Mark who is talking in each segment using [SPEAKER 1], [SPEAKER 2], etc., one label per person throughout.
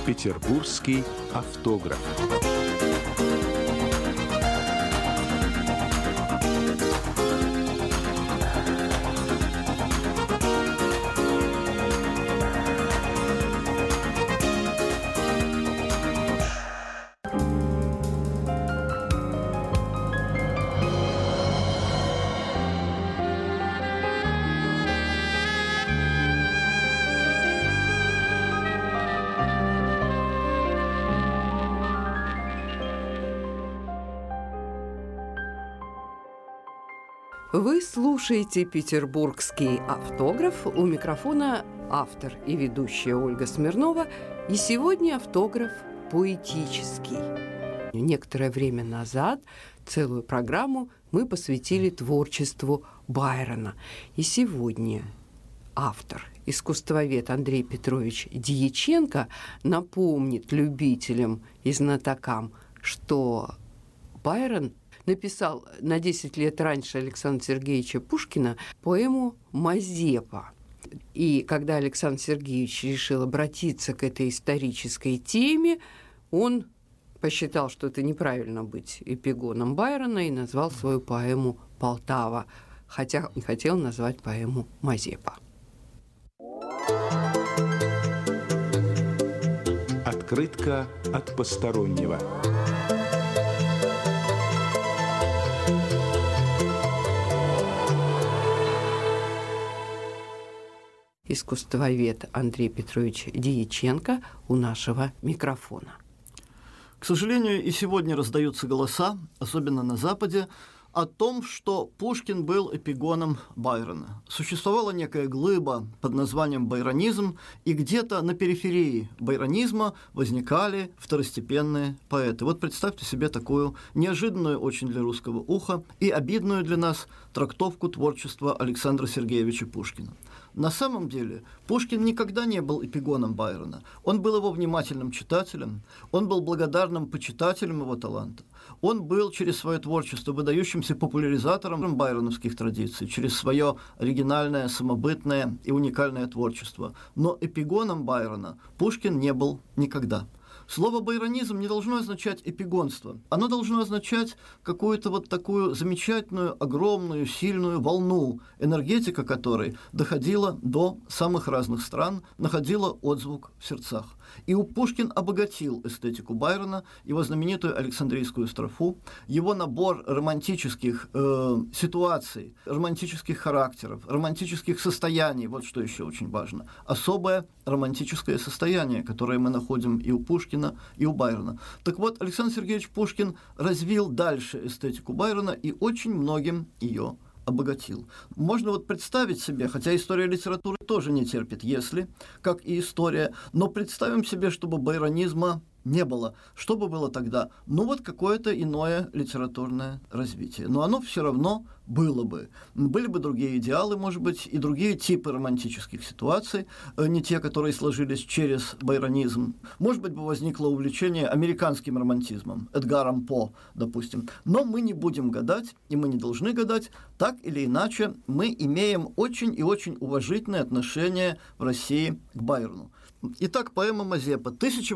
[SPEAKER 1] Петербургский автограф.
[SPEAKER 2] Вы слушаете «Петербургский автограф». У микрофона автор и ведущая Ольга Смирнова. И сегодня автограф поэтический. Некоторое время назад целую программу мы посвятили творчеству Байрона. И сегодня автор, искусствовед Андрей Петрович Дьяченко напомнит любителям и знатокам, что Байрон написал на 10 лет раньше Александра Сергеевича Пушкина поэму «Мазепа». И когда Александр Сергеевич решил обратиться к этой исторической теме, он посчитал, что это неправильно быть эпигоном Байрона, и назвал свою поэму «Полтава», хотя он хотел назвать поэму «Мазепа».
[SPEAKER 1] Открытка от постороннего.
[SPEAKER 2] Искусствовед Андрей Петрович Дьяченко у нашего микрофона.
[SPEAKER 3] К сожалению, и сегодня раздаются голоса, особенно на Западе, о том, что Пушкин был эпигоном Байрона. Существовала некая глыба под названием байронизм, и где-то на периферии байронизма возникали второстепенные поэты. Вот представьте себе такую неожиданную очень для русского уха и обидную для нас трактовку творчества Александра Сергеевича Пушкина. На самом деле Пушкин никогда не был эпигоном Байрона. Он был его внимательным читателем, он был благодарным почитателем его таланта. Он был через свое творчество выдающимся популяризатором байроновских традиций, через свое оригинальное, самобытное и уникальное творчество. Но эпигоном Байрона Пушкин не был никогда. Слово «байронизм» не должно означать эпигонство. Оно должно означать какую-то вот такую замечательную, огромную, сильную волну, энергетика которой доходила до самых разных стран, находила отзвук в сердцах. И Пушкин обогатил эстетику Байрона, его знаменитую Александрийскую строфу, его набор романтических ситуаций, романтических характеров, романтических состояний, вот что еще очень важно. Особое романтическое состояние, которое мы находим и у Пушкина, и у Байрона. Так вот, Александр Сергеевич Пушкин развил дальше эстетику Байрона и очень многим ее обогатил. Можно вот представить себе, хотя история литературы тоже не терпит «если», как и история, но представим себе, чтобы байронизма не было. Что бы было тогда? Ну вот какое-то иное литературное развитие. Но оно все равно было бы. Были бы другие идеалы, может быть, и другие типы романтических ситуаций, не те, которые сложились через байронизм. Может быть, бы возникло увлечение американским романтизмом, Эдгаром По, допустим. Но мы не будем гадать, и мы не должны гадать. Так или иначе, мы имеем очень и очень уважительное отношение в России к Байрону. Итак, поэма «Мазепа»,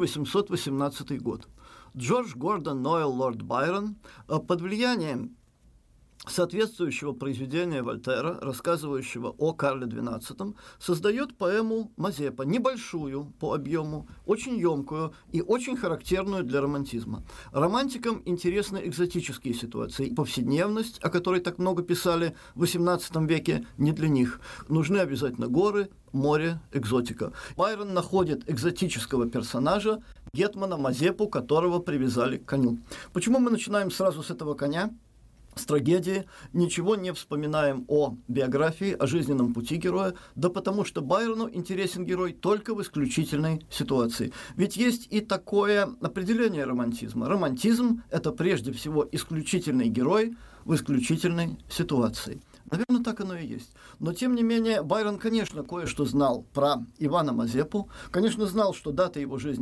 [SPEAKER 3] 1818 год. Джордж Гордон Ноэл Лорд Байрон под влиянием соответствующего произведения Вольтера, рассказывающего о Карле XII, создает поэму «Мазепа», небольшую по объему, очень емкую и очень характерную для романтизма. Романтикам интересны экзотические ситуации. Повседневность, о которой так много писали в XVIII веке, не для них. Нужны обязательно горы, море, экзотика. Байрон находит экзотического персонажа, гетмана Мазепу, которого привязали к коню. Почему мы начинаем сразу с этого коня? С трагедии, ничего не вспоминаем о биографии, о жизненном пути героя, да потому что Байрону интересен герой только в исключительной ситуации. Ведь есть и такое определение романтизма. Романтизм – это прежде всего исключительный герой в исключительной ситуации. Наверное, так оно и есть. Но, тем не менее, Байрон, конечно, кое-что знал про Ивана Мазепу. Конечно, знал, что дата его жизни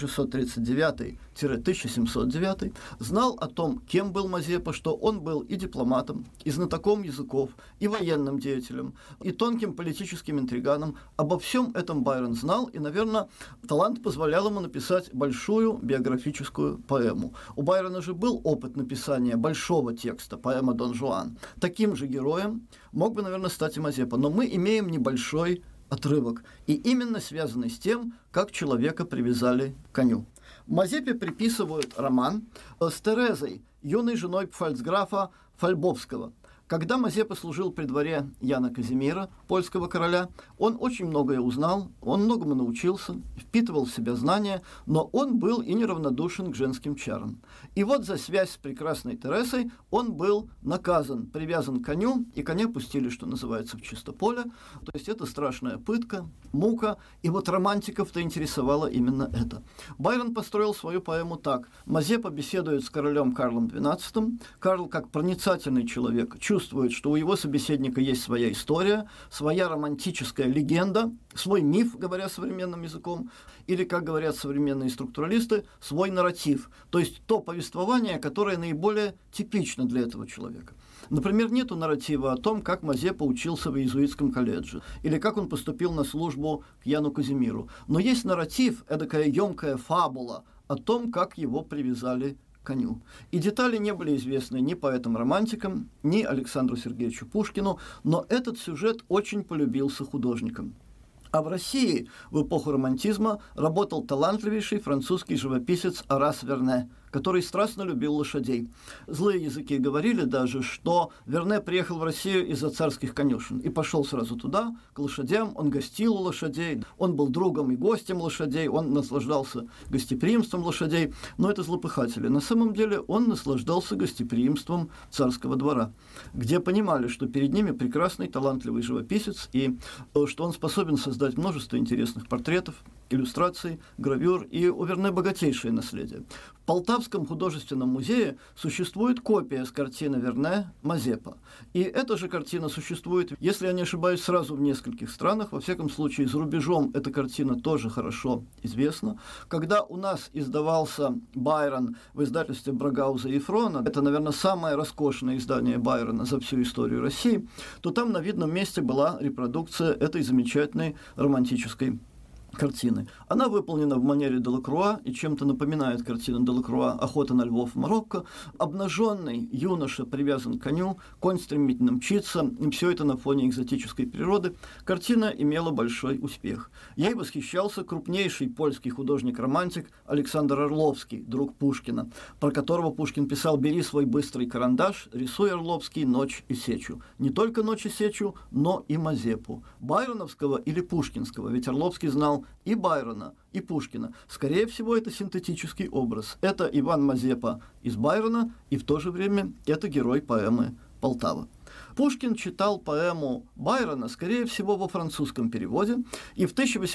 [SPEAKER 3] 1639-1709. Знал о том, кем был Мазепа, что он был и дипломатом, и знатоком языков, и военным деятелем, и тонким политическим интриганом. Обо всем этом Байрон знал, и, наверное, талант позволял ему написать большую биографическую поэму. У Байрона же был опыт написания большого текста, поэма «Дон Жуан». Таким же героем мог бы, наверное, стать и Мазепа. Но мы имеем небольшой отрывок, и именно связанный с тем, как человека привязали к коню. Мазепе приписывают роман с Терезой, юной женой фальцграфа Фальбовского. Когда Мазепа служил при дворе Яна Казимира, польского короля, он очень многое узнал, он многому научился, впитывал в себя знания, но он был и неравнодушен к женским чарам. И вот за связь с прекрасной Тересой он был наказан, привязан к коню, и коня пустили, что называется, в чистополе. То есть это страшная пытка, мука, и вот романтиков-то интересовало именно это. Байрон построил свою поэму так. Мазепа беседует с королем Карлом XII. Карл, как проницательный человек, чувствует, что у его собеседника есть своя история, своя романтическая легенда, свой миф, говоря современным языком, или, как говорят современные структуралисты, свой нарратив, то есть то повествование, которое наиболее типично для этого человека. Например, нету нарратива о том, как Мазепа учился в иезуитском колледже, или как он поступил на службу к Яну Казимиру. Но есть нарратив, эдакая емкая фабула о том, как его привязали к коню. И детали не были известны ни поэтам-романтикам, ни Александру Сергеевичу Пушкину, но этот сюжет очень полюбился художникам. А в России в эпоху романтизма работал талантливейший французский живописец Орас Верне, который страстно любил лошадей. Злые языки говорили даже, что Верне приехал в Россию из-за царских конюшен и пошел сразу туда, к лошадям, он гостил у лошадей, он был другом и гостем лошадей, он наслаждался гостеприимством лошадей, но это злопыхатели. На самом деле он наслаждался гостеприимством царского двора, где понимали, что перед ними прекрасный, талантливый живописец, и что он способен создать множество интересных портретов, иллюстраций, гравюр, и у Верне богатейшее наследие. В Полтавском художественном музее существует копия с картины Верне «Мазепа». И эта же картина существует, если я не ошибаюсь, сразу в нескольких странах. Во всяком случае, за рубежом эта картина тоже хорошо известна. Когда у нас издавался Байрон в издательстве Брагауза и Фрона, это, наверное, самое роскошное издание Байрона за всю историю России, то там на видном месте была репродукция этой замечательной романтической картины. Она выполнена в манере Делакруа и чем-то напоминает картину Делакруа «Охота на львов в Марокко». Обнаженный юноша привязан к коню, конь стремительно мчится, и все это на фоне экзотической природы. Картина имела большой успех. Ей восхищался крупнейший польский художник-романтик Александр Орловский, друг Пушкина, про которого Пушкин писал: «Бери свой быстрый карандаш, рисуй, Орловский, ночь и сечу». Не только ночь и сечу, но и Мазепу. Байроновского или пушкинского, ведь Орловский знал и Байрона, и Пушкина. Скорее всего, это синтетический образ. Это Иван Мазепа из Байрона, и в то же время это герой поэмы «Полтава». Пушкин читал поэму Байрона, скорее всего, во французском переводе, и в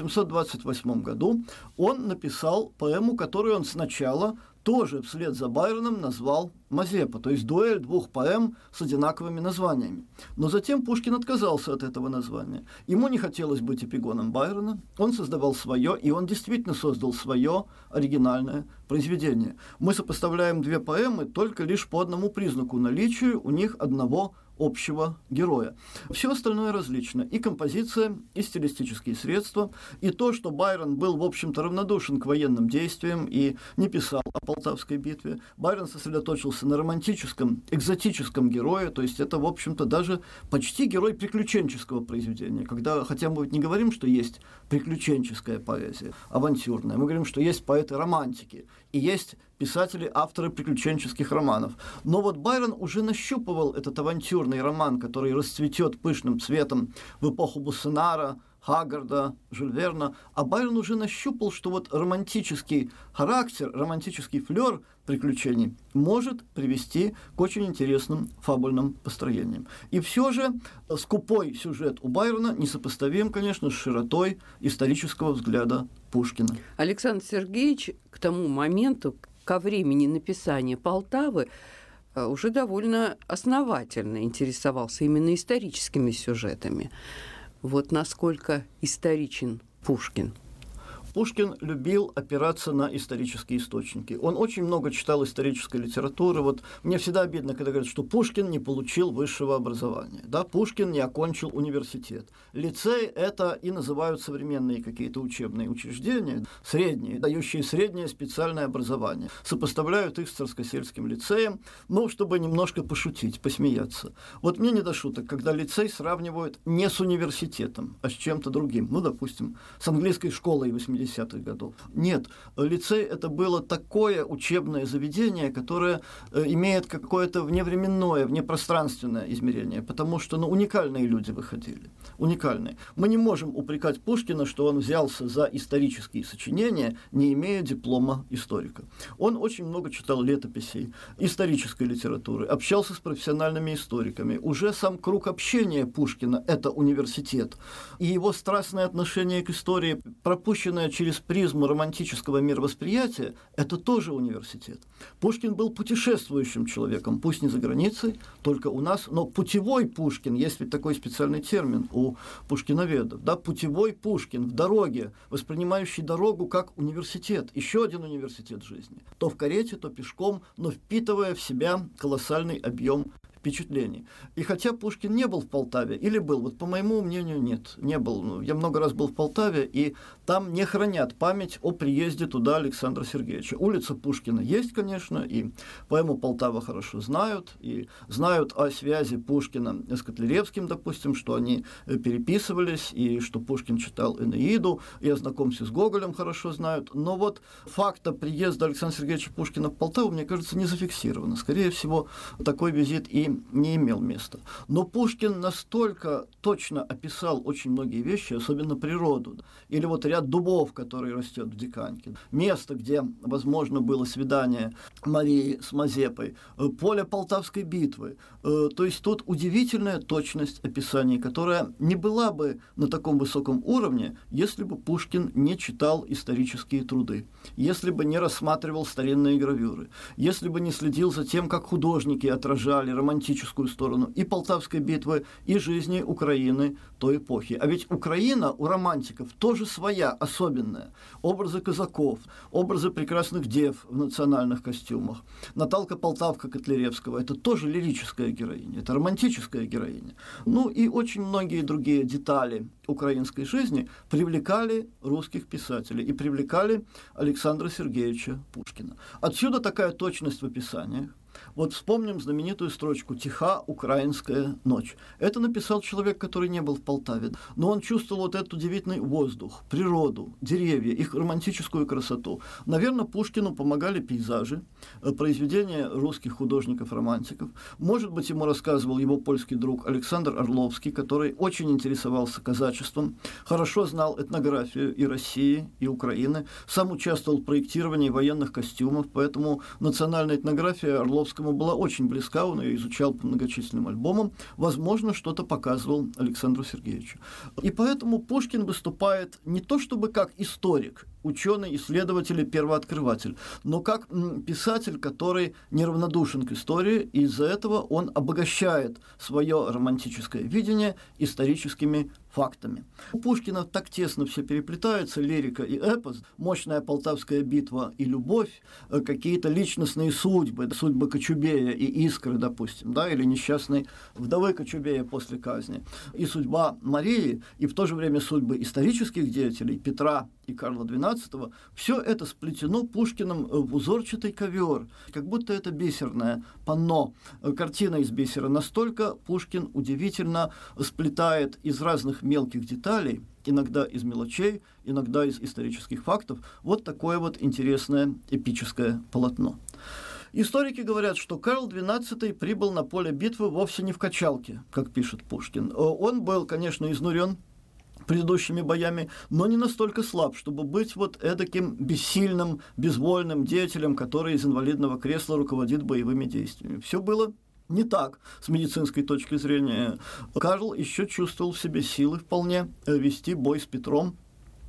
[SPEAKER 3] 1828 году он написал поэму, которую он сначала тоже вслед за Байроном назвал «Мазепа», то есть дуэль двух поэм с одинаковыми названиями. Но затем Пушкин отказался от этого названия. Ему не хотелось быть эпигоном Байрона, он создавал свое, и он действительно создал свое оригинальное произведение. Мы сопоставляем две поэмы только лишь по одному признаку: наличию у них одного общего героя. Все остальное различно. И композиция, и стилистические средства, и то, что Байрон был, в общем-то, равнодушен к военным действиям и не писал о Полтавской битве. Байрон сосредоточился на романтическом, экзотическом герое, то есть это, в общем-то, даже почти герой приключенческого произведения. Хотя мы не говорим, что есть приключенческая поэзия, авантюрная, мы говорим, что есть поэты-романтики, и есть писатели, авторы приключенческих романов. Но вот Байрон уже нащупывал этот авантюрный роман, который расцветет пышным цветом в эпоху Буссенара, Хаггарда, Жюль Верна, а Байрон уже нащупал, что вот романтический характер, романтический флёр приключений может привести к очень интересным фабульным построениям. И все же скупой сюжет у Байрона несопоставим, конечно, с широтой исторического взгляда Пушкина.
[SPEAKER 2] Александр Сергеевич к тому моменту, ко времени написания «Полтавы», уже довольно основательно интересовался именно историческими сюжетами. Вот насколько историчен Пушкин.
[SPEAKER 3] Пушкин любил опираться на исторические источники. Он очень много читал исторической литературы. Вот мне всегда обидно, когда говорят, что Пушкин не получил высшего образования. Да, Пушкин не окончил университет. Лицей – это и называют современные какие-то учебные учреждения, средние, дающие среднее специальное образование. Сопоставляют их с Царскосельским лицеем, ну, чтобы немножко пошутить, посмеяться. Вот мне не до шуток, когда лицей сравнивают не с университетом, а с чем-то другим. Ну, допустим, с английской школой 80-х годов. Нет, лицей – это было такое учебное заведение, которое имеет какое-то вневременное, внепространственное измерение, потому что уникальные люди выходили. Уникальные. Мы не можем упрекать Пушкина, что он взялся за исторические сочинения, не имея диплома историка. Он очень много читал летописей, исторической литературы, общался с профессиональными историками. Уже сам круг общения Пушкина – это университет. И его страстное отношение к истории, пропущенное через призму романтического мировосприятия, это тоже университет. Пушкин был путешествующим человеком, пусть не за границей, только у нас, но путевой Пушкин, есть ведь такой специальный термин у пушкиноведов, да, путевой Пушкин в дороге, воспринимающий дорогу как университет, еще один университет жизни, то в карете, то пешком, но впитывая в себя колоссальный объем впечатлений. И хотя Пушкин не был в Полтаве, или был, вот по моему мнению, нет, не был. Я много раз был в Полтаве, и там не хранят память о приезде туда Александра Сергеевича. Улица Пушкина есть, конечно, и поэму «Полтава» хорошо знают, и знают о связи Пушкина с Котляревским, допустим, что они переписывались, и что Пушкин читал «Энеиду», и о знакомстве с Гоголем хорошо знают. Но вот факта приезда Александра Сергеевича Пушкина в Полтаву, мне кажется, не зафиксировано. Скорее всего, такой визит и не имел места. Но Пушкин настолько точно описал очень многие вещи, особенно природу. Или вот ряд дубов, который растет в Диканьке. Место, где, возможно, было свидание Марии с Мазепой. Поле Полтавской битвы. То есть тут удивительная точность описаний, которая не была бы на таком высоком уровне, если бы Пушкин не читал исторические труды, если бы не рассматривал старинные гравюры, если бы не следил за тем, как художники отражали романтическую сторону и Полтавской битвы, и жизни Украины той эпохи. А ведь Украина у романтиков тоже своя, особенная. Образы казаков, образы прекрасных дев в национальных костюмах. Наталка Полтавка Котляревского – это тоже лирическая героиня, это романтическая героиня. Ну и очень многие другие детали украинской жизни привлекали русских писателей и привлекали Александра Сергеевича Пушкина. Отсюда такая точность в описаниях. Вот вспомним знаменитую строчку «Тиха украинская ночь». Это написал человек, который не был в Полтаве, но он чувствовал вот этот удивительный воздух, природу, деревья, их романтическую красоту. Наверное, Пушкину помогали пейзажи, произведения русских художников-романтиков. Может быть, ему рассказывал его польский друг Александр Орловский, который очень интересовался казачеством, хорошо знал этнографию и России, и Украины, сам участвовал в проектировании военных костюмов, поэтому национальная этнография Орловскому была очень близка, он ее изучал по многочисленным альбомам, возможно, что-то показывал Александру Сергеевичу. И поэтому Пушкин выступает не то чтобы как историк, ученый, исследователь и первооткрыватель, но как писатель, который неравнодушен к истории, и из-за этого он обогащает свое романтическое видение историческими фактами. У Пушкина так тесно все переплетаются, лирика и эпос, мощная Полтавская битва и любовь, какие-то личностные судьбы, судьбы Кочубея и Искры, допустим, да, или несчастной вдовы Кочубея после казни, и судьба Марии, и в то же время судьбы исторических деятелей Петра и Карла XII, все это сплетено Пушкиным в узорчатый ковер, как будто это бисерное панно, картина из бисера. Настолько Пушкин удивительно сплетает из разных мелких деталей, иногда из мелочей, иногда из исторических фактов, вот такое вот интересное эпическое полотно. Историки говорят, что Карл XII прибыл на поле битвы вовсе не в качалке, как пишет Пушкин. Он был, конечно, изнурен предыдущими боями, но не настолько слаб, чтобы быть вот эдаким бессильным, безвольным деятелем, который из инвалидного кресла руководит боевыми действиями. Все было не так с медицинской точки зрения. Карл еще чувствовал в себе силы вполне вести бой с Петром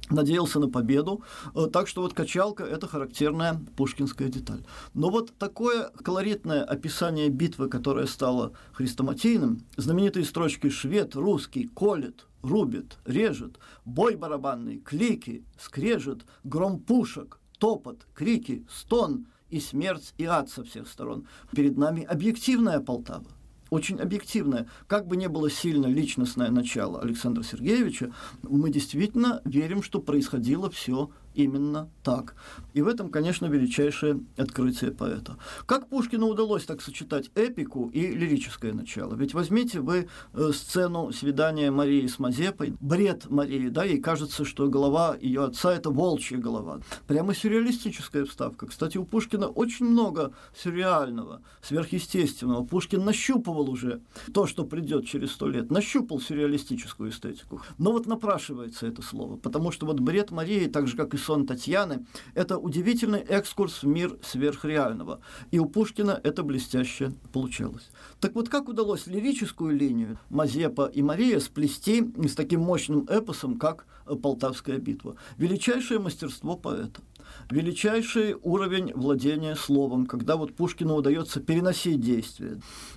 [SPEAKER 3] надеялся на победу, так что вот качалка – это характерная пушкинская деталь. Но вот такое колоритное описание битвы, которое стало хрестоматийным, знаменитые строчки «швед, русский, колет, рубит, режет, бой барабанный, клики, скрежет, гром пушек, топот, крики, стон и смерть и ад со всех сторон». Перед нами объективная Полтава. Очень объективное. Как бы ни было сильно личностное начало Александра Сергеевича, мы действительно верим, что происходило все именно так. И в этом, конечно, величайшее открытие поэта. Как Пушкину удалось так сочетать эпику и лирическое начало? Ведь возьмите вы сцену свидания Марии с Мазепой, бред Марии, да, ей кажется, что голова ее отца – это волчья голова. Прямо сюрреалистическая вставка. Кстати, у Пушкина очень много сюрреального, сверхъестественного. Пушкин нащупывал уже то, что придет через 100 лет, нащупал сюрреалистическую эстетику. Но вот напрашивается это слово, потому что вот бред Марии, так же, как и сон Татьяны, это удивительный экскурс в мир сверхреального. И у Пушкина это блестяще получалось. Так вот, как удалось лирическую линию Мазепа и Мария сплести с таким мощным эпосом, как Полтавская битва? Величайшее мастерство поэта. Величайший уровень владения словом, когда вот Пушкину удается переносить действия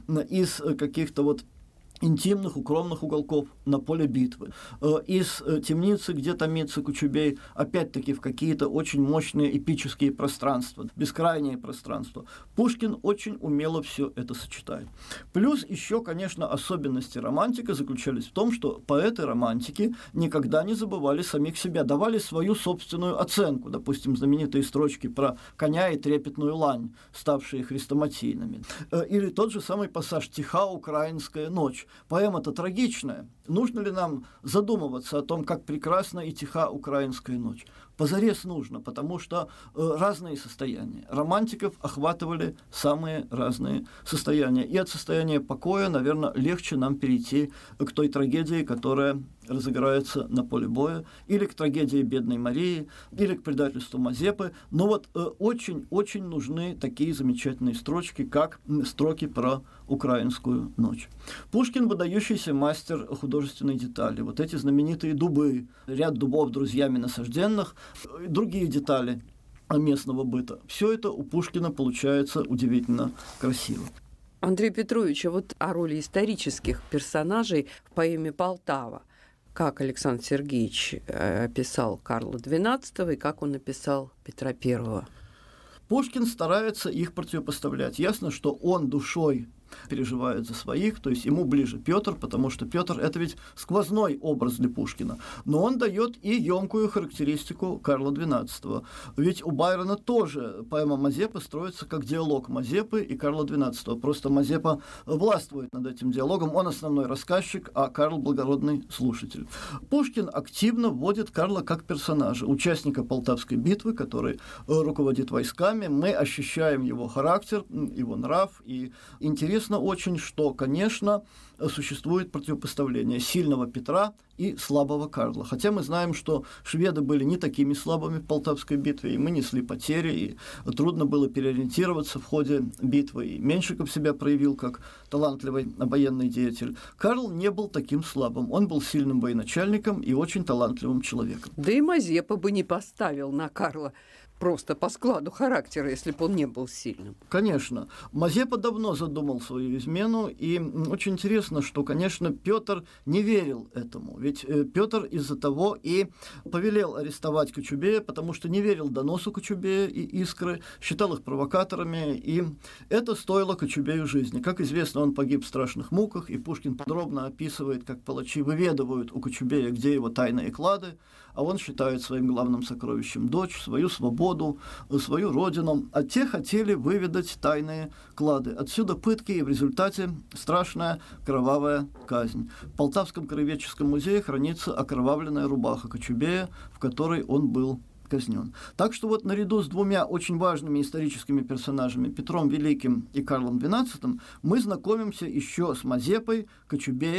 [SPEAKER 3] из каких-то вот интимных, укромных уголков на поле битвы, из темницы, где томится Кочубей, опять-таки в какие-то очень мощные эпические пространства, бескрайние пространства. Пушкин очень умело все это сочетает. Плюс еще, конечно, особенности романтика заключались в том, что поэты-романтики никогда не забывали самих себя, давали свою собственную оценку. Допустим, знаменитые строчки про коня и трепетную лань, ставшие хрестоматийными. Или тот же самый пассаж «Тиха украинская ночь». Поэма-то трагичная. Нужно ли нам задумываться о том, как прекрасна и тиха украинская ночь? Позарез нужно, потому что разные состояния. Романтиков охватывали самые разные состояния. И от состояния покоя, наверное, легче нам перейти к той трагедии, которая разыграется на поле боя, или к трагедии бедной Марии, или к предательству Мазепы. Но вот очень-очень нужны такие замечательные строчки, как строки про украинскую ночь. Пушкин – выдающийся мастер художественной детали. Вот эти знаменитые дубы, ряд дубов друзьями насажденных, другие детали местного быта. Все это у Пушкина получается удивительно красиво.
[SPEAKER 2] Андрей Петрович, а вот о роли исторических персонажей в поэме «Полтава». Как Александр Сергеевич описал Карла XII и как он описал Петра I?
[SPEAKER 3] Пушкин старается их противопоставлять. Ясно, что он душой переживает за своих, то есть ему ближе Петр, потому что Петр – это ведь сквозной образ для Пушкина. Но он дает и емкую характеристику Карла XII. Ведь у Байрона тоже поэма Мазепы строится как диалог Мазепы и Карла XII. Просто Мазепа властвует над этим диалогом, он основной рассказчик, а Карл – благородный слушатель. Пушкин активно вводит Карла как персонажа, участника Полтавской битвы, который руководит войсками. Мы ощущаем его характер, его нрав, и интересно очень, что, конечно, существует противопоставление сильного Петра и слабого Карла. Хотя мы знаем, что шведы были не такими слабыми в Полтавской битве, и мы несли потери, и трудно было переориентироваться в ходе битвы, и Меньшиков себя проявил как талантливый военный деятель. Карл не был таким слабым, он был сильным военачальником и очень талантливым человеком.
[SPEAKER 2] Да и Мазепа бы не поставил на Карла просто по складу характера, если бы он не был сильным.
[SPEAKER 3] Конечно. Мазепа давно задумал свою измену, и очень интересно, что, конечно, Петр не верил этому. Ведь Петр из-за того и повелел арестовать Кочубея, потому что не верил доносу Кочубея и Искры, считал их провокаторами, и это стоило Кочубею жизни. Как известно, он погиб в страшных муках, и Пушкин подробно описывает, как палачи выведывают у Кочубея, где его тайные клады, а он считает своим главным сокровищем дочь, свою свободу, свою родину, а те хотели выведать тайные клады. Отсюда пытки, и в результате страшная кровавая казнь. В Полтавском краеведческом музее хранится окровавленная рубаха Кочубея, в которой он был казнен. Так что вот наряду с двумя очень важными историческими персонажами, Петром Великим и Карлом XII, мы знакомимся еще с Мазепой, Кочубеем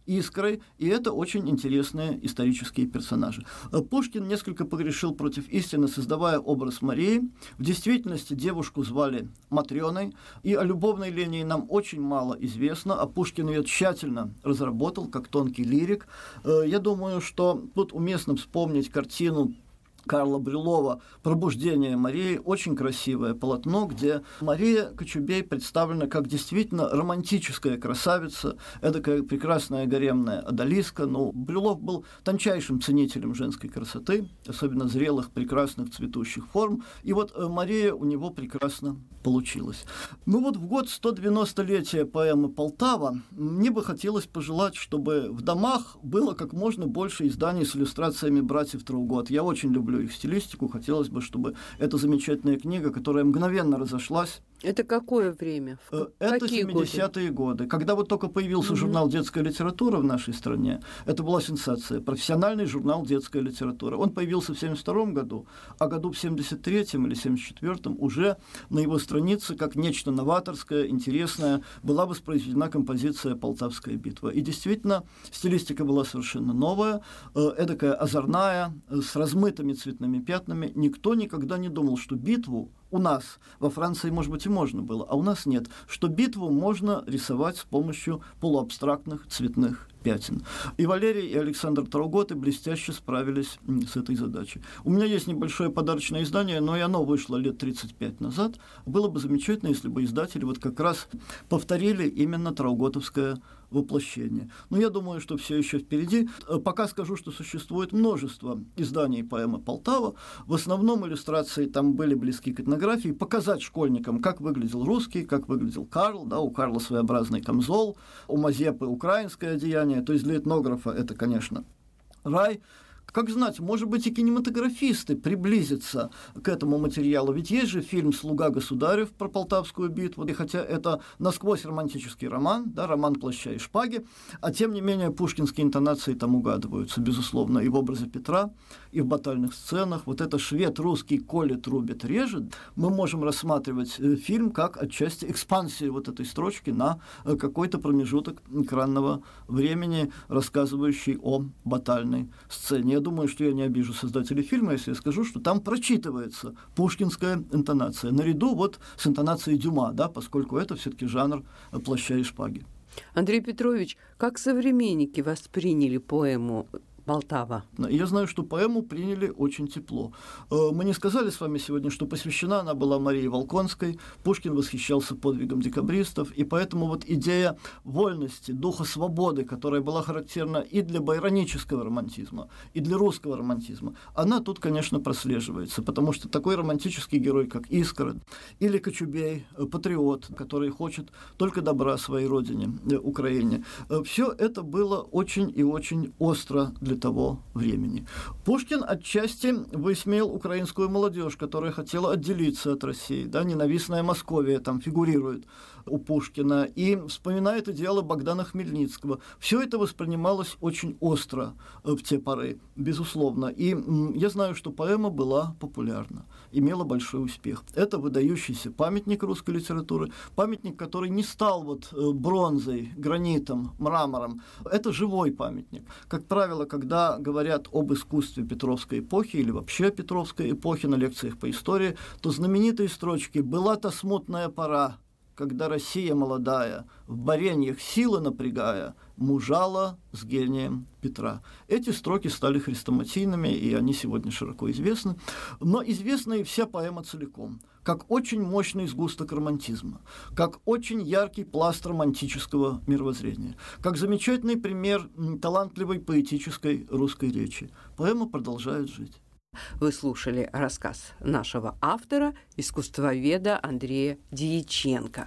[SPEAKER 3] искрой, и это очень интересные исторические персонажи. Пушкин несколько погрешил против истины, создавая образ Марии. В действительности девушку звали Матрёной, и о любовной линии нам очень мало известно, а Пушкин ее тщательно разработал, как тонкий лирик. Я думаю, что тут уместно вспомнить картину Карла Брюлова «Пробуждение Марии», очень красивое полотно, где Мария Кочубей представлена как действительно романтическая красавица, эдакая прекрасная гаремная одалиска. Но Брюлов был тончайшим ценителем женской красоты, особенно зрелых, прекрасных, цветущих форм, и вот Мария у него прекрасно получилась. Ну вот в год 190-летия поэмы «Полтава» мне бы хотелось пожелать, чтобы в домах было как можно больше изданий с иллюстрациями братьев Траугот. Я очень люблю их стилистику, хотелось бы, чтобы эта замечательная книга, которая мгновенно разошлась.
[SPEAKER 2] Это какое время?
[SPEAKER 3] Это 70-е годы, когда вот только появился журнал «Детская литература» в нашей стране. Это была сенсация. Профессиональный журнал «Детская литература». Он появился в 72 году, а году в 73-м или 74-м уже на его странице, как нечто новаторское, интересное, была воспроизведена композиция «Полтавская битва». И действительно, стилистика была совершенно новая, эдакая озорная, с размытыми цветными пятнами. Никто никогда не думал, что битву у нас, во Франции, может быть, и можно было, а у нас нет, что битву можно рисовать с помощью полуабстрактных цветных пятен. И Валерий, и Александр Трауготы блестяще справились с этой задачей. У меня есть небольшое подарочное издание, но и оно вышло лет 35 назад. Было бы замечательно, если бы издатели вот как раз повторили именно трауготовское воплощение. Но я думаю, что все еще впереди. Пока скажу, что существует множество изданий поэмы «Полтава». В основном иллюстрации там были близки к этнографии. Показать школьникам, как выглядел русский, как выглядел Карл. Да, у Карла своеобразный камзол, у Мазепы украинское одеяние. То есть для этнографа это, конечно, рай. Как знать, может быть, и кинематографисты приблизятся к этому материалу. Ведь есть же фильм «Слуга государев» про Полтавскую битву, и хотя это насквозь романтический роман, да, роман «Плаща и шпаги», а тем не менее пушкинские интонации там угадываются, безусловно, и в образе Петра, и в батальных сценах. Вот это швед русский колет, рубит, режет. Мы можем рассматривать фильм как отчасти экспансию вот этой строчки на какой-то промежуток экранного времени, рассказывающий о батальной сцене. Я думаю, что я не обижу создателей фильма, если я скажу, что там прочитывается пушкинская интонация, наряду вот с интонацией Дюма, да, поскольку это все-таки жанр «Плаща и шпаги».
[SPEAKER 2] Андрей Петрович, как современники восприняли поэму «Полтава»?
[SPEAKER 3] Я знаю, что поэму приняли очень тепло. Мы не сказали с вами сегодня, что посвящена она была Марии Волконской. Пушкин восхищался подвигом декабристов, и поэтому вот идея вольности, духа свободы, которая была характерна и для байронического романтизма, и для русского романтизма, она тут, конечно, прослеживается, потому что такой романтический герой, как Искра, или Кочубей, патриот, который хочет только добра своей родине, Украине, все это было очень и очень остро для того времени. Пушкин отчасти высмеял украинскую молодежь, которая хотела отделиться от России. Да, ненавистная Московия там фигурирует у Пушкина, и вспоминает идеалы Богдана Хмельницкого. Все это воспринималось очень остро в те поры, безусловно. И я знаю, что поэма была популярна, имела большой успех. Это выдающийся памятник русской литературы, памятник, который не стал вот бронзой, гранитом, мрамором. Это живой памятник. Как правило, когда говорят об искусстве Петровской эпохи или вообще Петровской эпохи на лекциях по истории, то знаменитые строчки «Была та смутная пора, когда Россия молодая, в бореньях силы напрягая, мужала с гением Петра». Эти строки стали хрестоматийными, и они сегодня широко известны. Но известна и вся поэма целиком, как очень мощный сгусток романтизма, как очень яркий пласт романтического мировоззрения, как замечательный пример талантливой поэтической русской речи. Поэма продолжает жить.
[SPEAKER 2] Вы слушали рассказ нашего автора, искусствоведа Андрея Дьяченко.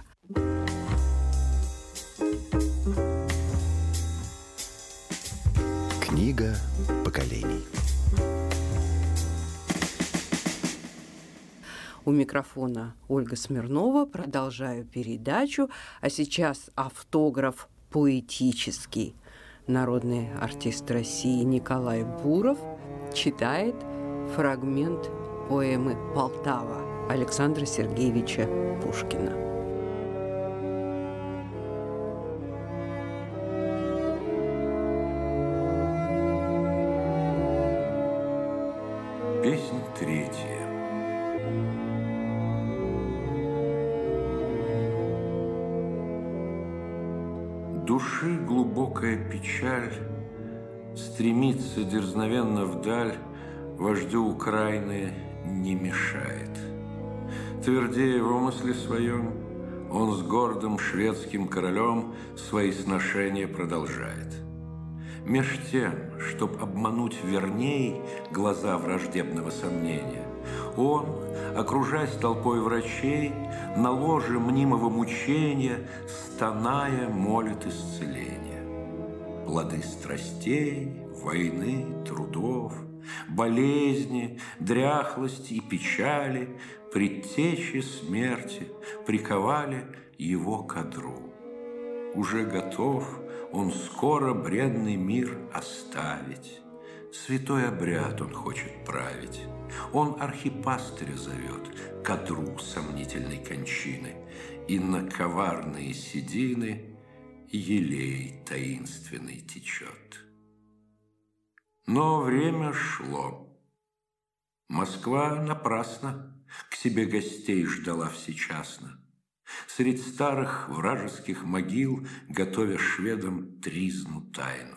[SPEAKER 4] Книга поколений.
[SPEAKER 2] У микрофона Ольга Смирнова. Продолжаю передачу. А сейчас автограф поэтический. Народный артист России Николай Буров читает фрагмент поэмы «Полтава» Александра Сергеевича Пушкина.
[SPEAKER 5] Песнь третья. Души глубокая печаль стремится дерзновенно вдаль, вождю Украины не мешает. Твердея в умысле своем, он с гордым шведским королем свои сношения продолжает. Меж тем, чтоб обмануть верней глаза враждебного сомнения, он, окружаясь толпой врачей, на ложе мнимого мучения, стоная, молит исцеления. Плоды страстей, войны, трудов, болезни, дряхлости и печали, предтечи смерти приковали его к одру. Уже готов он скоро бренный мир оставить. Святой обряд он хочет править. Он архипастыря зовет к одру сомнительной кончины, и на коварные седины елей таинственный течет. Но время шло. Москва напрасно к себе гостей ждала всечасно. Средь старых вражеских могил, готовя шведам тризну тайну.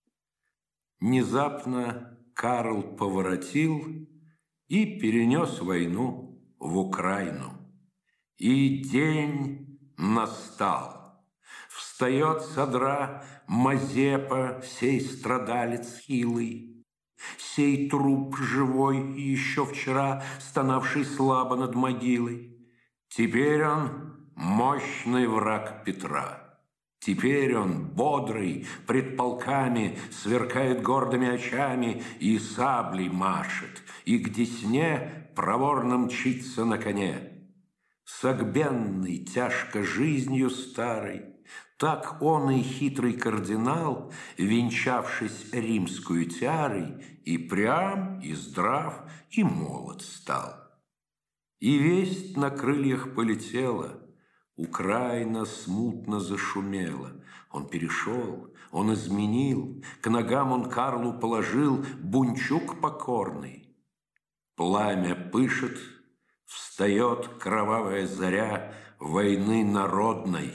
[SPEAKER 5] Внезапно Карл поворотил и перенес войну в Украину. И день настал. Встает с одра Мазепа, сей страдалец хилый, сей труп живой, еще вчера стонавший слабо над могилой. Теперь он мощный враг Петра. Теперь он, бодрый, пред полками, сверкает гордыми очами и саблей машет, и к десне проворно мчится на коне. Согбенный тяжко жизнью старой, так он и хитрый кардинал, венчавшись римскую тиарой, и прям, и здрав, и молод стал. И весть на крыльях полетела, Украина смутно зашумела. Он перешел, он изменил, к ногам он Карлу положил бунчук покорный. Пламя пышет, встает кровавая заря войны народной.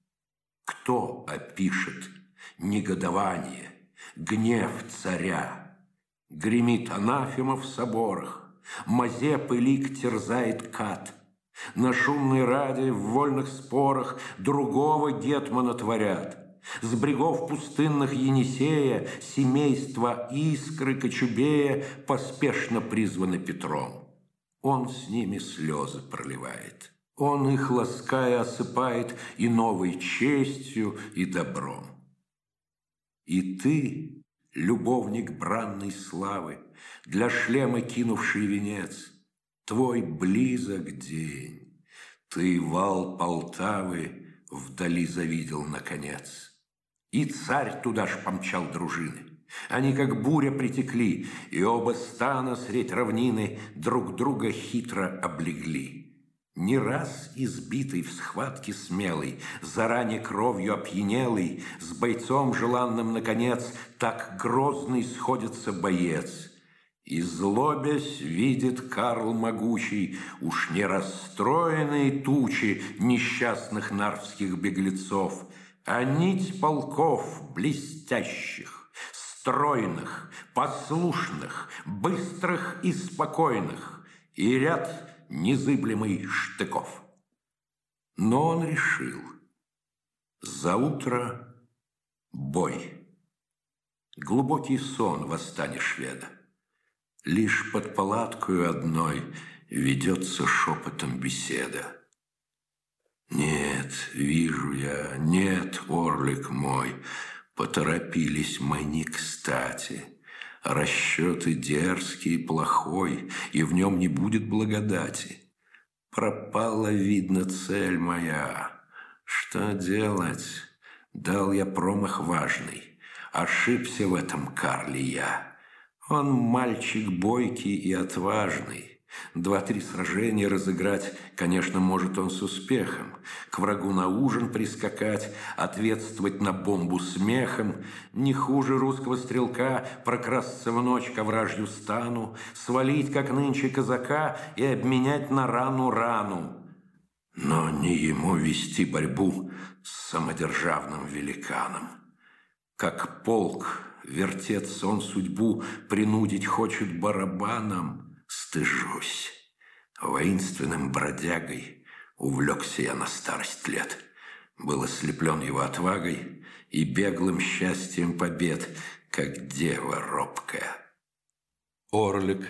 [SPEAKER 5] Кто опишет негодование, гнев царя? Гремит анафема в соборах, Мазепы лик терзает кат. На шумной раде в вольных спорах другого гетмана творят. С брегов пустынных Енисея семейства Искры Кочубея поспешно призваны Петром. Он с ними слезы проливает. Он их, лаская, осыпает и новой честью, и добром. И ты, любовник бранной славы, для шлема кинувший венец, твой близок день, ты вал Полтавы вдали завидел наконец. И царь туда ж помчал дружины. Они как буря притекли, и оба стана средь равнины друг друга хитро облегли. Не раз избитый в схватке смелый, заранее кровью опьянелый, с бойцом желанным наконец, так грозный сходится боец. И злобясь видит Карл могучий уж не расстроенные тучи несчастных нарвских беглецов, а нить полков блестящих, стройных, послушных, быстрых и спокойных, и ряд незыблемый штыков. Но он решил: заутро бой. Глубокий сон восстания шведа. Лишь под палаткою одной ведется шепотом беседа. Нет, вижу я, нет, орлик мой, поторопились мы не кстати. Расчеты дерзкий и плохой, и в нем не будет благодати. Пропала, видно, цель моя. Что делать? Дал я промах важный. Ошибся в этом Карле я. Он мальчик бойкий и отважный. 2-3 сражения разыграть, конечно, может он с успехом. К врагу на ужин прискакать, ответствовать на бомбу смехом. Не хуже русского стрелка прокрасться в ночь ко вражью стану, свалить, как нынче, казака и обменять на рану. Но не ему вести борьбу с самодержавным великаном. Как полк вертеться он судьбу принудить хочет барабаном. Стыжусь. Воинственным бродягой увлекся я на старость лет. Был ослеплен его отвагой и беглым счастьем побед, как дева робкая.
[SPEAKER 6] Орлик,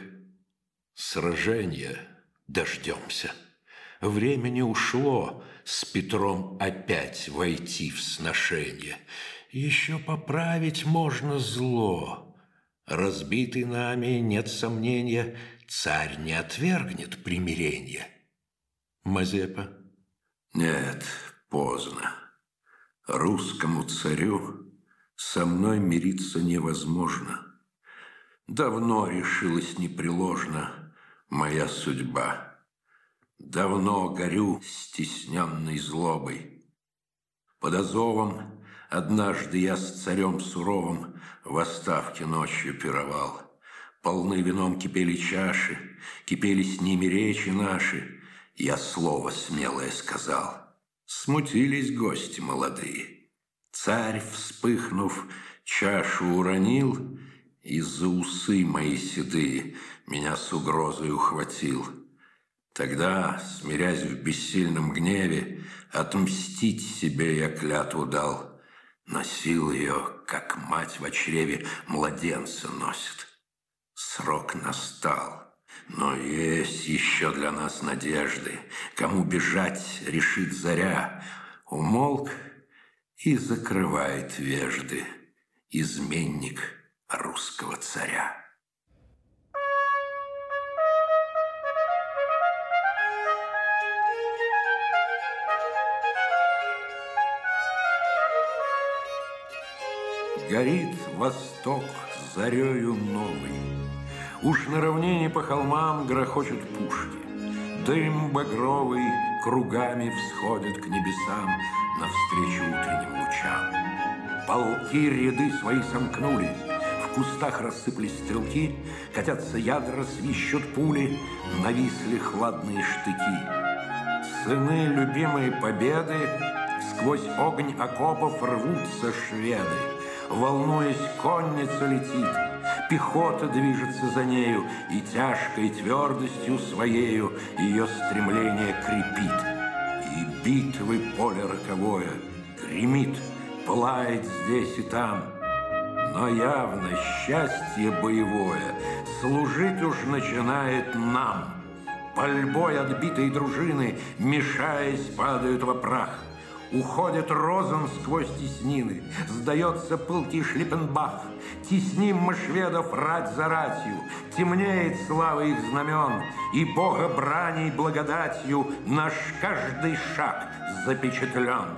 [SPEAKER 6] сражения дождемся. Времени ушло с Петром опять войти в сношение. Еще поправить можно зло. Разбитый нами, нет сомнения, царь не отвергнет примирение. Мазепа.
[SPEAKER 5] Нет, поздно. Русскому царю со мной мириться невозможно. Давно решилась непреложно моя судьба. Давно горю стесненной злобой. Под Азовом однажды я с царем суровым в оставке ночью пировал. Полны вином кипели чаши, кипели с ними речи наши. Я слово смелое сказал. Смутились гости молодые. Царь, вспыхнув, чашу уронил, и за усы мои седые меня с угрозой ухватил. Тогда, смирясь в бессильном гневе, отмстить себе я клятву дал. Носил ее, как мать в чреве младенца носит. Срок настал, но есть еще для нас надежды. Кому бежать решит заря. Умолк и закрывает вежды изменник русского царя. Горит восток зарею новой. Уж на равнине по холмам грохочут пушки. Дым багровый кругами всходит к небесам навстречу утренним лучам. Полки ряды свои сомкнули, в кустах рассыпались стрелки, катятся ядра, свищут пули, нависли хладные штыки. Сыны любимой победы, сквозь огонь окопов рвутся шведы. Волнуясь, конница летит, пехота движется за нею, и тяжкой твердостью своею ее стремление крепит. И битвы поле роковое гремит, пылает здесь и там. Но явно счастье боевое служить уж начинает нам. Пальбой отбитой дружины, мешаясь, падают во прах. Уходит Розен сквозь теснины, сдается пылкий Шлиппенбах. Тесним мы шведов рать за ратью, темнеет слава их знамен, и Бога браней благодатью наш каждый шаг запечатлен.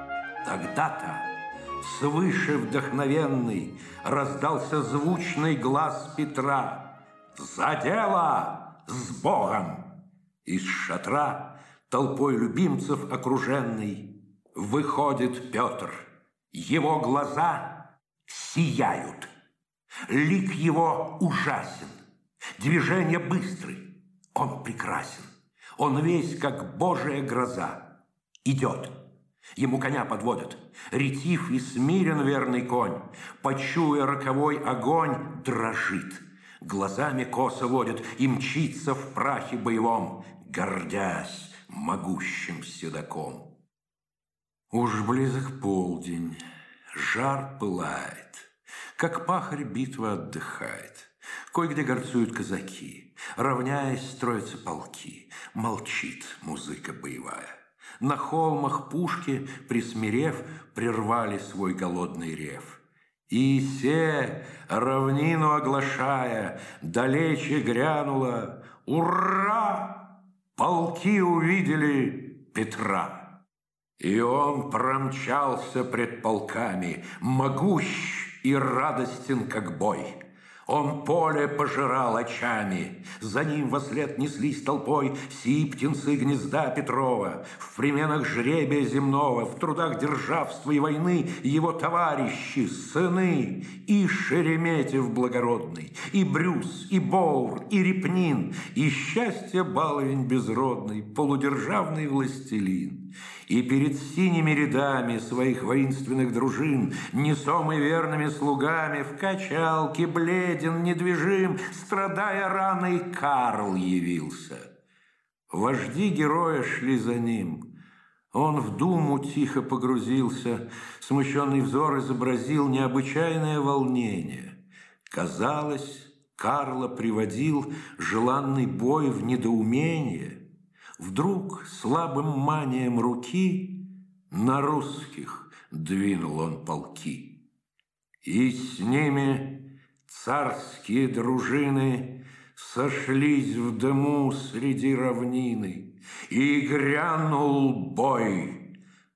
[SPEAKER 5] Тогда-то свыше вдохновенный раздался звучный глаз Петра: «За дело с Богом!» Из шатра, толпой любимцев окруженный, выходит Петр. Его глаза сияют. Лик его ужасен. Движения быстры. Он прекрасен. Он весь, как божия гроза. Идет. Ему коня подводят. Ретив и смирен верный конь. Почуя роковой огонь, дрожит. Глазами косо водит и мчится в прахе боевом, гордясь могущим седаком. Уж близок полдень, жар пылает, как пахарь битва отдыхает. Кое-где горцуют казаки, равняясь, строятся полки. Молчит музыка боевая. На холмах пушки, присмирев, прервали свой голодный рев. И се, равнину оглашая, далече грянуло: «Ура!» Полки увидели Петра. И он промчался пред полками, могущ и радостен, как бой. Он поле пожирал очами, за ним вослед неслись толпой сии птенцы гнезда Петрова. В применах жребия земного, в трудах державства и войны его товарищи, сыны, и Шереметьев благородный, и Брюс, и Боур, и Репнин, и счастье баловень безродный, полудержавный властелин. И перед синими рядами своих воинственных дружин, несомый верными слугами, в качалке бледен, недвижим, страдая раной, Карл явился. Вожди героя шли за ним. Он в думу тихо погрузился, смущенный взор изобразил необычайное волнение. Казалось, Карла приводил желанный бой в недоумение. Вдруг слабым манием руки на русских двинул он полки. И с ними царские дружины сошлись в дыму среди равнины, и грянул бой,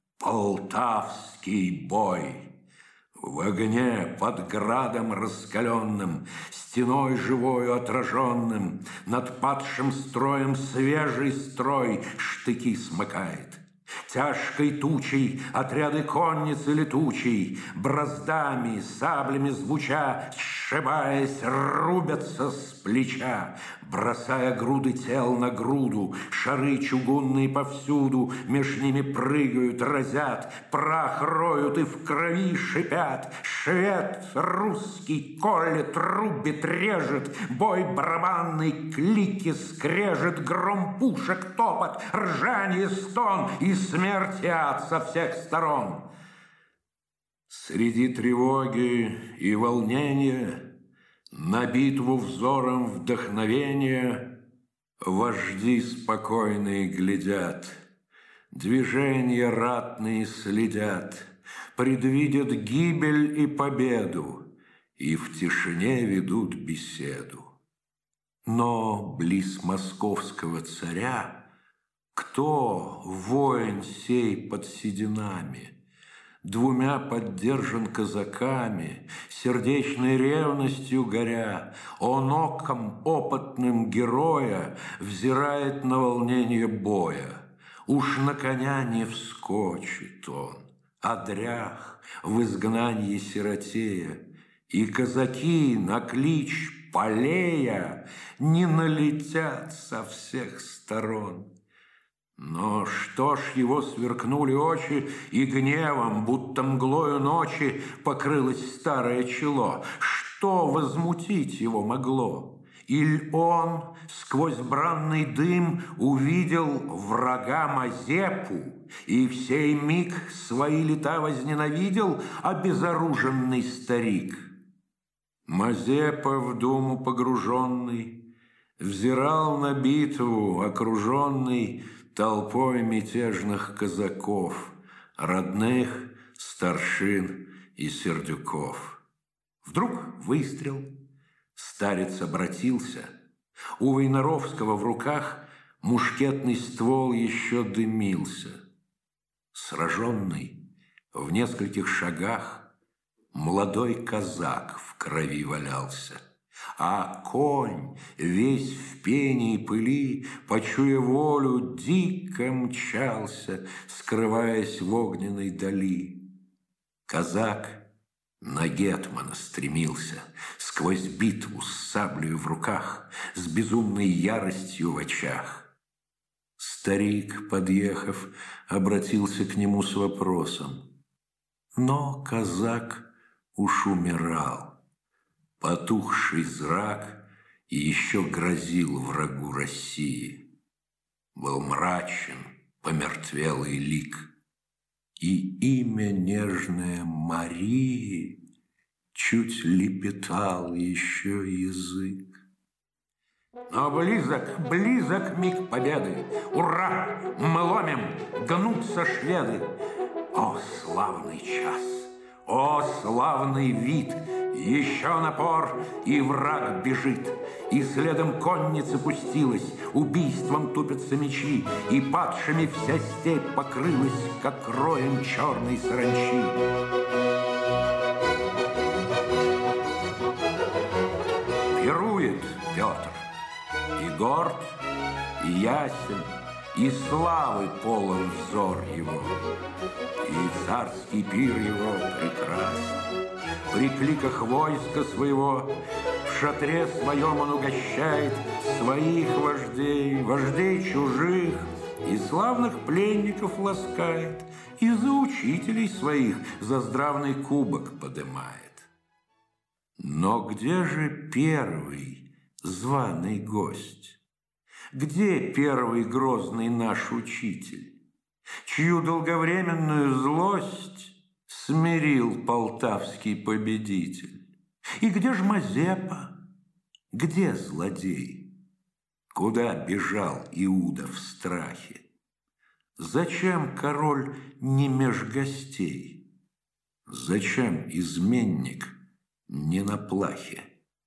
[SPEAKER 5] Полтавский бой. В огне под градом раскаленным, стеной живою отраженным, над падшим строем свежий строй штыки смыкает. Тяжкой тучей отряды конницы летучей, браздами, саблями звуча, сшибаясь, рубятся с плеча, бросая груды тел на груду, шары чугунные повсюду, меж ними прыгают, разят, прах роют и в крови шипят. Швед русский колет, рубит, режет, бой барабанный, клики скрежет, гром пушек, топот, ржанье, стон и смерть ад со всех сторон. Среди тревоги и волнения, на битву взором вдохновения, вожди спокойные глядят, движения ратные следят, предвидят гибель и победу, и в тишине ведут беседу. Но близ московского царя кто воин сей под сединами? Двумя поддержан казаками, сердечной ревностью горя, он оком опытным героя взирает на волнение боя. Уж на коня не вскочит он, а дрях в изгнании сиротея, и казаки на клич полея не налетят со всех сторон. Но что ж его сверкнули очи, и гневом, будто мглою ночи, покрылось старое чело? Что возмутить его могло? Иль он сквозь бранный дым увидел врага Мазепу, и в сей миг свои лета возненавидел обезоруженный старик? Мазепа, в думу погруженный, взирал на битву, окруженный толпой мятежных казаков, родных, старшин и сердюков. Вдруг выстрел, старец обратился. У Войнаровского в руках мушкетный ствол еще дымился. Сраженный в нескольких шагах молодой казак в крови валялся. А конь, весь в пене и пыли, почуя волю, дико мчался, скрываясь в огненной дали. Казак на гетмана стремился, сквозь битву с саблею в руках, с безумной яростью в очах. Старик, подъехав, обратился к нему с вопросом. Но казак уж умирал. Потухший зрак и еще грозил врагу России. Был мрачен помертвелый лик, и имя нежное Марии чуть лепетал еще язык. Но близок миг победы. Ура! Мы ломим, гнутся шведы. О, славный час! О, славный вид! Еще напор, и враг бежит, и следом конница пустилась, убийством тупятся мечи, и падшими вся степь покрылась, как роем черной саранчи. горд, и ясен, и славы полон взор его, и царский пир его прекрасен. При кликах войска своего в шатре своем он угощает своих вождей, вождей чужих, и славных пленников ласкает, и за учителей своих заздравный кубок подымает. Но где же первый званый гость? Где первый грозный наш учитель, чью долговременную злость смирил полтавский победитель? И где ж Мазепа? Где злодей? Куда бежал Иуда в страхе? Зачем король не меж гостей? Зачем изменник не на плахе?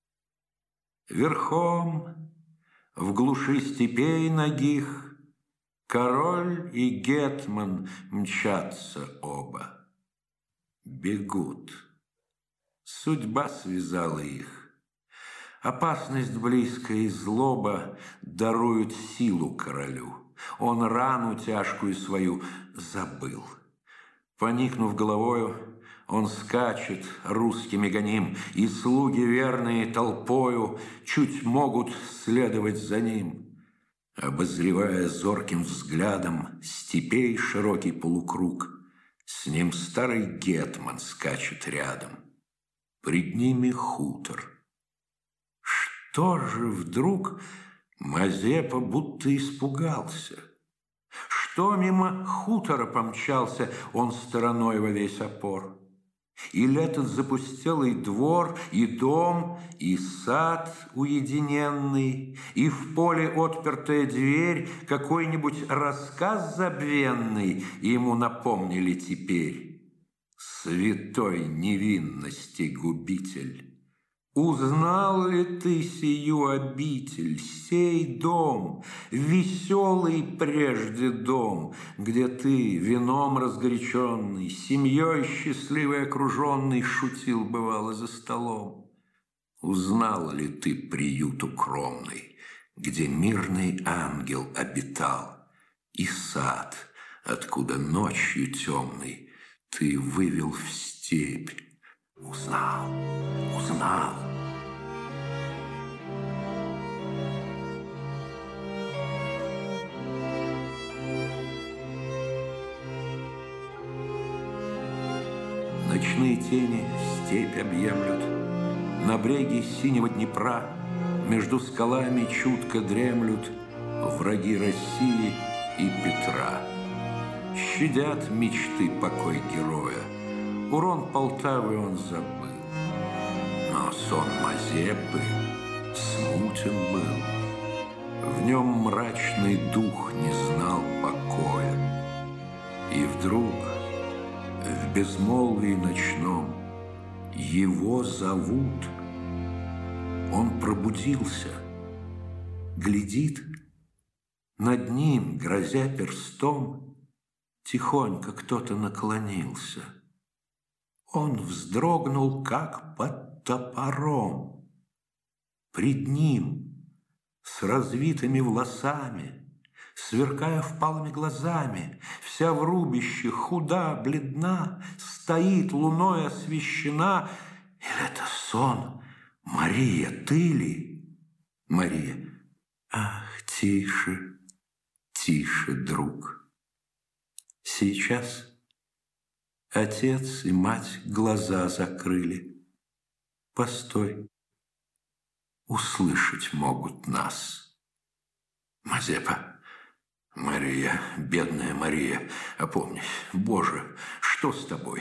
[SPEAKER 5] Верхом, в глуши степей нагих, король и гетман мчатся оба. Бегут. Судьба связала их. Опасность близкая и злоба даруют силу королю. Он рану тяжкую свою забыл. Поникнув головою, он скачет русскими гоним, и слуги верные толпою чуть могут следовать за ним. Обозревая зорким взглядом степей широкий полукруг, с ним старый гетман скачет рядом. Пред ними хутор. Что же вдруг Мазепа будто испугался? Что мимо хутора помчался он стороной во весь опор? Или этот запустелый двор, и дом, и сад уединенный, и в поле отпертая дверь, какой-нибудь рассказ забвенный ему напомнили теперь? Святой невинности губитель! Узнал ли ты сию обитель, сей дом, веселый прежде дом, где ты, вином разгоряченный, семьей счастливой окруженный, шутил бывало за столом? Узнал ли ты приют укромный, где мирный ангел обитал, и сад, откуда ночью темной ты вывел в степь? Узнал, узнал. Ночные тени степь объемлют, на бреге синего Днепра между скалами чутко дремлют враги России и Петра. Щадят мечты покой героя, урон Полтавы он забыл, но сон Мазепы смутен был, в нем мрачный дух не знал покоя. И вдруг в безмолвии ночном его зовут. Он пробудился, глядит, над ним, грозя перстом, тихонько кто-то наклонился. Он вздрогнул, как под топором. Пред ним, с развитыми волосами, сверкая впалыми глазами, вся в рубище, худа, бледна, стоит луной освещена. Или это сон? Мария, ты ли? Мария. Ах, тише, тише, друг. Сейчас отец и мать глаза закрыли. Постой, услышать могут нас. Мазепа. Мария, бедная Мария, опомнись. Боже, что с тобой?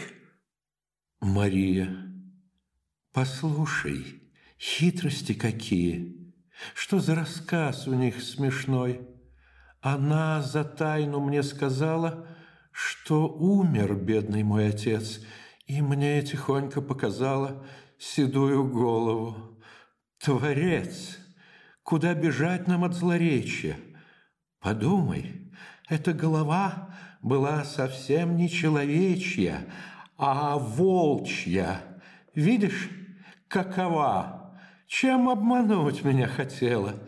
[SPEAKER 6] Мария, послушай, хитрости какие. Что за рассказ у них смешной? Она за тайну мне сказала, что умер бедный мой отец, и мне тихонько показала седую голову. Творец, куда бежать нам от злоречия? Подумай, эта голова была совсем не человечья, а волчья. Видишь, какова? Чем обмануть меня хотела?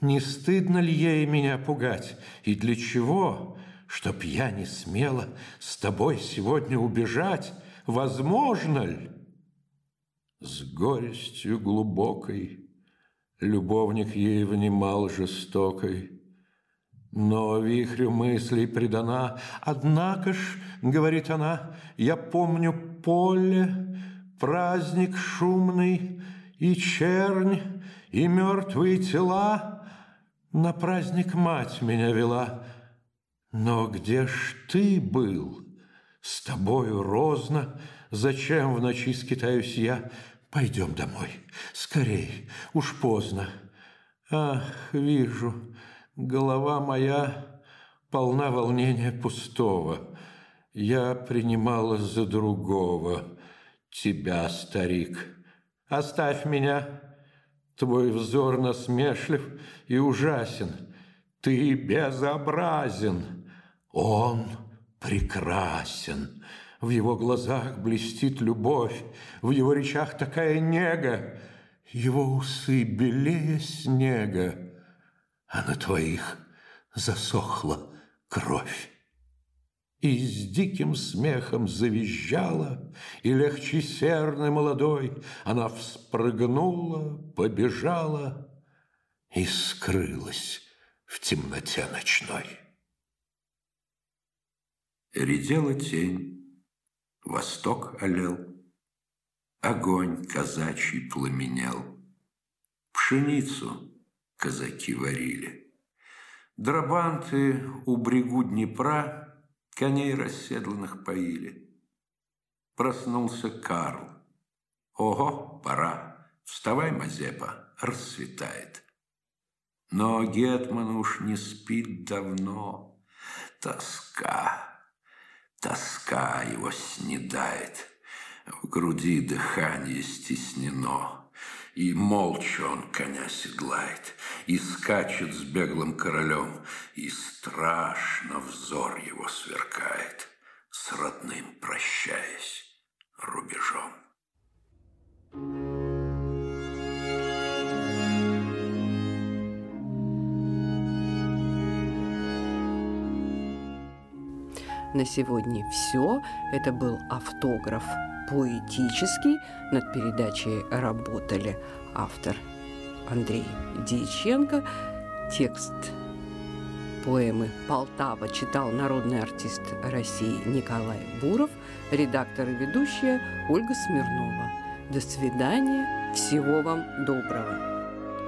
[SPEAKER 6] Не стыдно ли ей меня пугать? И для чего? Чтоб я не смела с тобой сегодня убежать? Возможно ли? С горестью глубокой любовник ей внимал жестокой, но вихрю мыслей предана. Однако ж, говорит она, я помню поле, праздник шумный, и чернь, и мертвые тела. На праздник мать меня вела. Но где ж ты был? С тобою розно. Зачем в ночи скитаюсь я? Пойдем домой, скорей, уж поздно. Ах, вижу, голова моя полна волнения пустого. Я принимала за другого тебя, старик. Оставь меня, твой взор насмешлив и ужасен. Ты безобразен, он прекрасен. В его глазах блестит любовь, в его речах такая нега, его усы белее снега, а на твоих засохла кровь. И с диким смехом завизжала, и легчесерной молодой она вспрыгнула, побежала и скрылась в темноте ночной.
[SPEAKER 5] Редела тень, восток олел, огонь казачий пламенел, пшеницу казаки варили, драбанты у брегу Днепра коней расседланных поили. Проснулся Карл. Ого, пора, вставай, Мазепа, рассветает. Но гетман уж не спит давно, тоска его снедает, в груди дыхание стеснено, и молча он коня седлает, и скачет с беглым королем, и страшно взор его сверкает, с родным прощаясь рубежом.
[SPEAKER 2] На сегодня все. Это был автограф поэтический. Над передачей работали автор Андрей Дьяченко. Текст поэмы «Полтава» читал народный артист России Николай Буров, редактор и ведущая Ольга Смирнова. До свидания. Всего вам доброго.